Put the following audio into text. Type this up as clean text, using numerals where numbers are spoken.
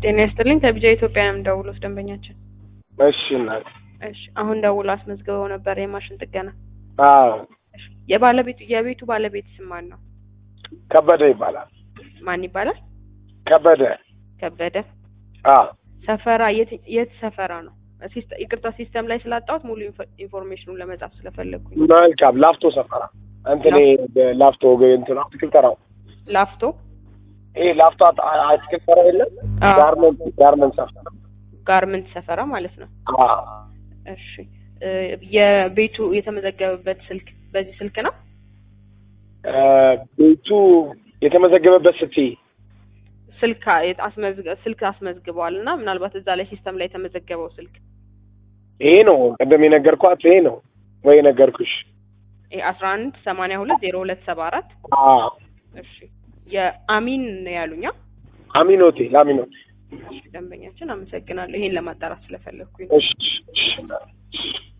ጤና ይስጥልኝ ከቢጃ ኢትዮጵያ ነው ደውሎስ ደንበኛችን። እሺ እናት። እሺ አሁን ደውሎ አስመዝግበው ነበር የማሽን ጥገና። አዎ። እሺ የቤቱ ባለቤት ስም ማን ነው? ከበደ ይባላል። ማን ይባላል? ከበደ። አዎ። ሰፈራ የት ሰፈራ ነው? ይቅርታ ሲስተም ላይ ስላጣሁት ሙሉ ኢንፎርሜሽኑን ለመጻፍ ስለፈለኩኝ። መልካም ላፍቶ ሰፈራ። አንተኔ ላፍቶ እንትና ትክክልተራው ላፍቶ ላፍቶ አትክልተራ የለም ጋርመንት ሰፈራ ማለት ነው። አዎ። እሺ የቤቱ የተመዘገበበት ስልክ በዚህ ስልክ ነው? ቤቱ የተመዘገበበት ስልክ አስመዝግበዋልና ምናልባት እዛ ላይ ሲስተም ላይ የተመዘገበው ስልክ ይሄ ነው። ቀደም የነገርኳት ይሄ ነው ወይ ነገርኩሽ? 11820274 አዎ። እሺ የአሚን ነው ያሉኛ? አሚኖቴ። እሺ ደንበኛችን አመሰግናለሁ። ይሄን ለማጣራት ስለፈለኩኝ። እሺ